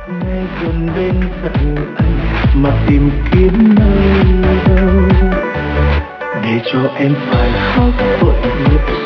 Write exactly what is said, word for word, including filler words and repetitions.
ngay gần bên cạnh anh mà tìm kiếm nơi đâu để cho em phải khóc vội ngược